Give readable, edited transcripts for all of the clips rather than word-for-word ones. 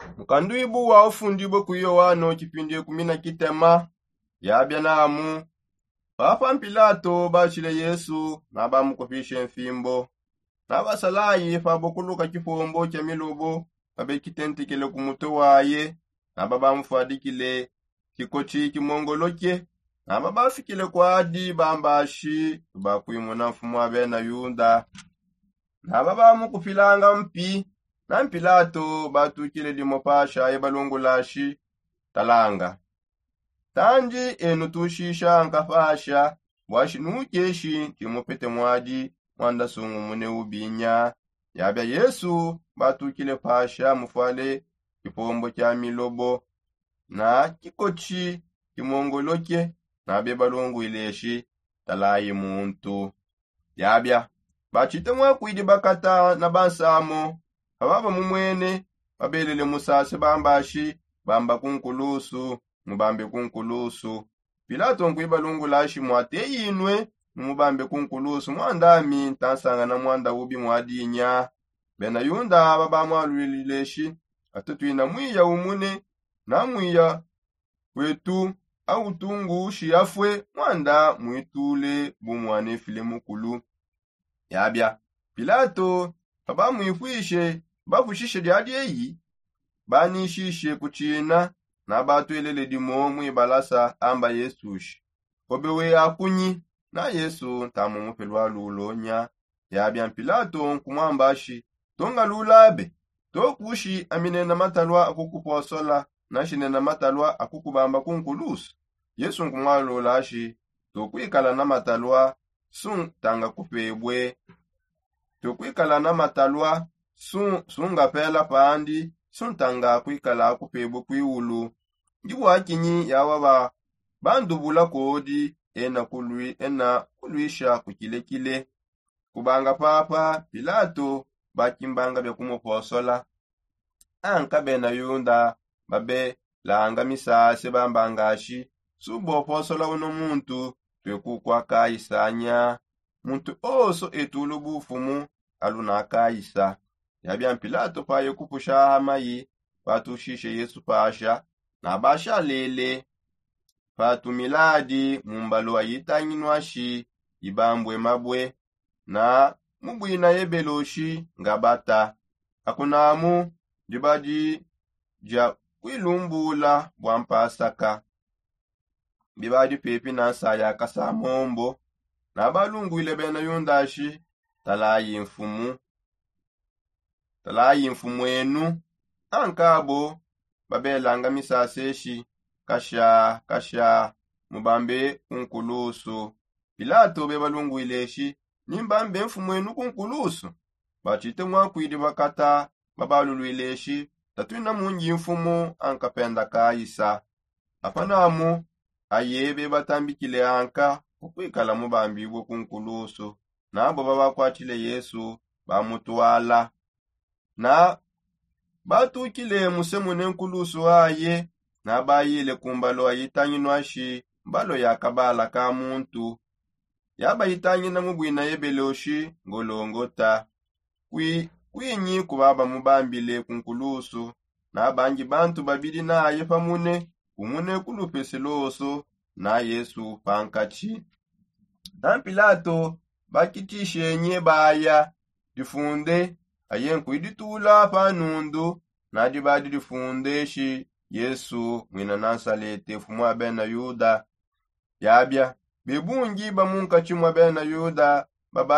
Mukanduibu wa ufundibwe ku Yohana chipindi 10 yabya namu. Papa Pilato bachile Yesu na bamukufisha enfimbo. Na basalayi fabokuluka chifombo cha milobo babe kitentikile kumuto waye na babamufadikile kikochi kimongoloke na babafikile kwadi bambashi bakwimuna mfumu abena Yuda na babamukufilanga mpi na Pilato batukile dimopasha yebalungulashi talanga tanji enu tushisha nkafasha washinukeshi timupete mwadi mwanda sungu mune ubinya yabya Yesu batukile pasha mufale kipombo cha milobo na kikochi kimongoloke na bebalungu ileshi talayi muntu yabya bachite mwakwidi bakata na bansamo ababa mumwene babelele musase bambashi bamba kunkulusu mubambe kunkulusu. Pilato nkwibalungulashi mwate yinwe mubambe kunkulusu mwandami ntansanga na mwanda ubi mwadinya bena Yuda babamwalwilileshi atutwina mwiya umune na mwiya wetu au tungu shiyafwe mwanda mwitule bumwane file mukulu yabya Pilato babamwifwishe bafushishe lyadyeyi banishishe kuchina na batwelele dimo mwibalasa amba Yesushi kobewe akunyi na Yesu ntamu mupelwa lulonya yabya Pilato nkumwambashi tonga lulabe tokushi aminena matalwa akukuposola na shinena matalwa akukubamba kunkulusu. Yesu nkumwalulashi tokwikala na matalwa sun tanga kupebwe tokwikala na matalwa sunga pela pandi suntanga kwikala kupebwe kwiulu ndibu akinyi yawa bandubula kodi ena kulwisha kukilekile kubanga papa Pilato bakimbanga bya kumuposola anka bena Yuda babe langa misase bambangashi subo posola uno muntu twekukwa kaisanya muntu oso etulu bufumu aluna kaisa yabya Pilato paye kupusha hamayi patushishe Yesu pasha na basha lele patumiladi mumbalo ayitanyinwashi ibambwe mabwe na mubwina yebeloshi ngabata akunamu dibadi ja kwilumbula bwampasaka bibadi pepi na saya kasamombo na balungu ile bena Yundashi talayi mfumu enu ankabo babelanga misaseshi kasha mubambe kunkulusu. Pilato bebalungu ileshi nimbambe mfumu enu kunkulusu bachite mwakwidi bakata babalulu ileshi tatwina munji mfumu ankapenda kaisa afanamu ayebe batambikile anka kukwikala mubambi bwo kunkulusu nabo babakwatile Yesu bamutwala na batukile musemune nkulusu aye na bayile kumbalo ayitanyinwashi mbalo yakabala ka muntu yabayitanyina mubwina yebeloshi ngolongota kwinyi kubaba mubambile kunkulusu na bangi bantu babili naye pamune umune kulupeseloso na Yesu pankachi na Pilato bakitishe nye baya difunde ayenku iditula panundu na dibadi difundeshi Yesu mwina Nasalete fumwa bena Yuda yabya bebungi bamunkachi mwa bena Yuda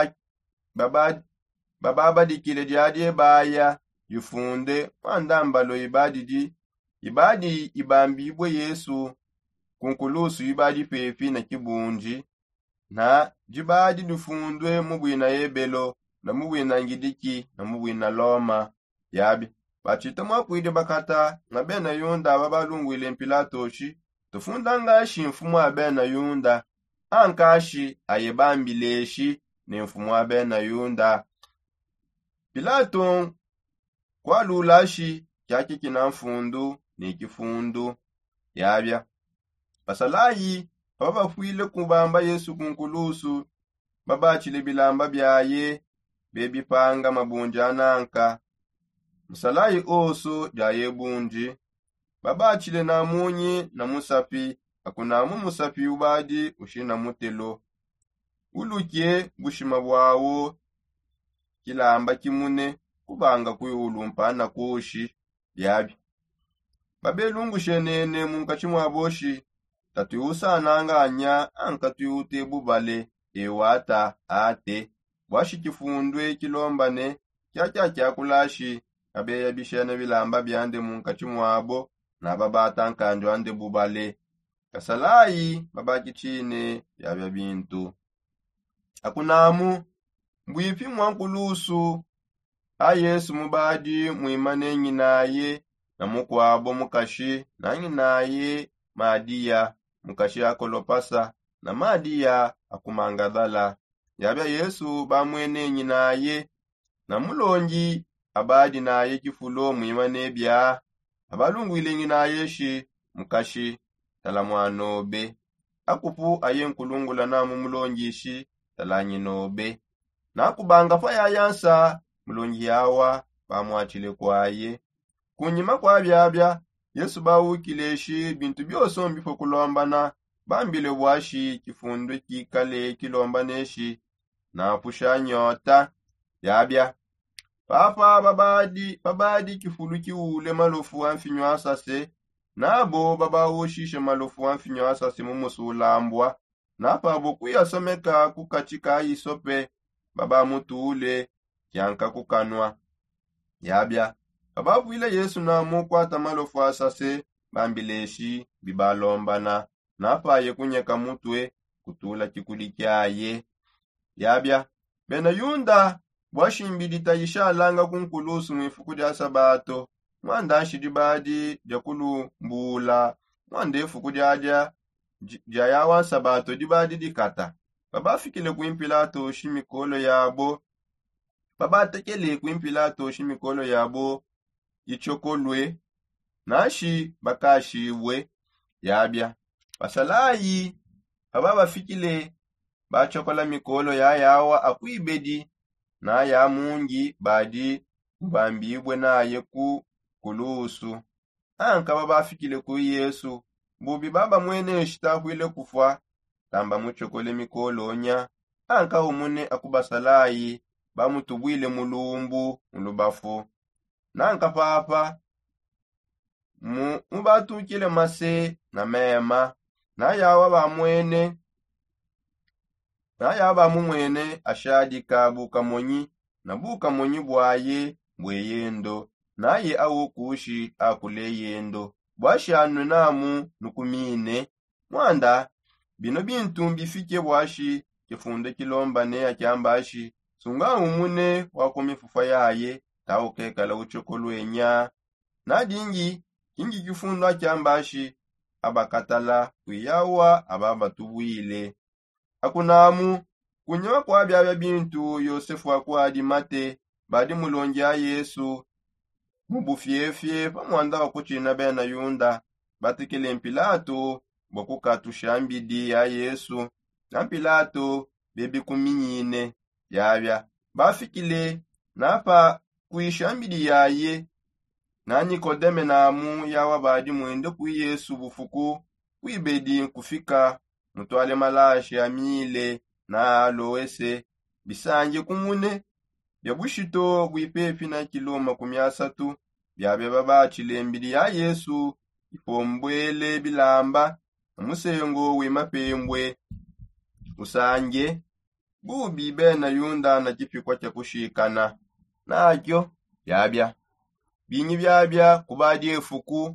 baba dikile diadye baya yufunde mandambalo ibadi ibambibwe Yesu kunkulusu ibadi pepi na kibunji na jibadi difundwe mubwina yebelo na mubwina ngidiki na mubwina loma yabi bachita mwakwide bakata na bena Yuda babalungwile Pilatoshi tufunda ngashi mfumu abena Yuda ankashi ayebambileshi ni mfumu abena Yuda. Pilato kwalulashi kyaki kina mfundu ni kifundu yabya basalayi babafuile kubamba Yesu kunkulusu babachile bilamba byaye bebipanga mabunja ananka Musalayi oso jaye bunji. Babachile na munyi na musapi. Akunamu musapi ubadi ushina mutelo. Ulukye bushima bwawo kilamba kimune kubanga kuyulumpa na koshi byabi. Babelungu shenene munkachimu boshi tatuyusa ananganya ankatuyute bubale ewata ate bwashi kifundwe kilombane kya kulashi abeya bishene bilamba byande munkachimu abo na babata nkanjo ande bubale kasalayi babaki chine byabya bintu. Akunamu mbwipi mwankulusu a Yesu mubadi mwimane nyinaye na mukwabo mukashi na nyinaye Madiya mukashi akolopasa na Madiya akumangadhala. Yabya Yesu bamwene nyinaye na mulongi abadi naye kifulo mwimane bya abalungwile nyinaye shi mukashi tala mwanobe akupu aye nkulungula namu mulongishi tala nyinobe na kubanga fa yayansa mulongi yawa bamwachile kwaye. Kunyima kwa byabya Yesu bawukileshi bintu byose mbifo kulombana bambile bwashi kifundwe kikale kilombaneshi na pusha nyota yabya papa babadi kifulu kiule malofu amfinyo asase nabo babawushishe malofu amfinyo asase mumusulambwa napabo kuyasomeka kukachika isope baba mutuule kyanka kukanwa yabya bababwile Yesu na mukwata malofu asase bambileshi bibalombana napaye kunyeka mutwe kutula kikuli kyaye yabya bena Yunda bwashimbidita yishalanga kunkulusu mwifuku lya sabato mwanda shidibadi jakulumbula mwanda ifuku lyaja jayawa sabato dibadi dikata babafikile kuimpilato shimikolo yabo babatekele kuimpilato shimikolo yabo ichokolwe nashi bakashibwe yabya basalayi babafikile bachokola mikolo yayawa akuibedi na ya mungi badi ubambibwe naye ku kulusu anka babafikile ku Yesu bubi baba mwene shitahwile kufwa tamba muchokole mikolo nya anka umune akubasalayi bamutubwile mulumbu mulubafu nanka papa mubatukile mase na mema na yawa bamwene ashadika bukamonyi na bukamonyi bwaye bweyendo naye awokushi akule yendo bwashi anu namu nukumine mwanda bino bintu mbifike bwashi kifunde kilombane akyambashi sunga umune wakomifufa yaye taukekala uchokolwenya na dingi kingi kifundu akyambashi abakatala kuyawa ababatubwile. Akunamu kunyewa kwa byabya bintu Yosefu akwadi mate badi mulongi ya Yesu mubufyefye pamwanda wakuchina bena Yunda batikile Mpilato bwakukatusha ya Yesu na Mpilato bebi kuminyine yabya bafikile napa kuisha mbidi yaye na Nikodeme namu yawa badi mwende ku Yesu bufuku kuibedi kufika mutwale malashi amile na alowese bisanje kumune byabushito bwipepi na kiloma 300 byabya babachile mbidi ya Yesu ipombwele bilamba musengo wimapembwe usanje bubi bena Yunda na kipikwa kya kushikana nakyo byabya binyi byabya kubadi efuku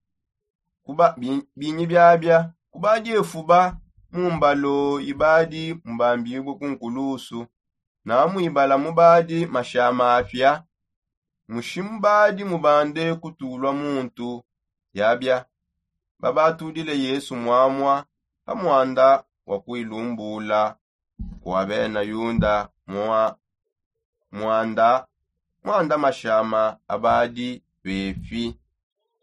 binyi byabya kubadi efuba mumbalo ibadi mbambibwe kunkulusu na muibala mubadi mashama afya mushimbadi mubande kutulwa muntu yabya babatudile Yesu mwamwa pamwanda wakuilumbula kwa bena Yunda mwanda mashama abadi befi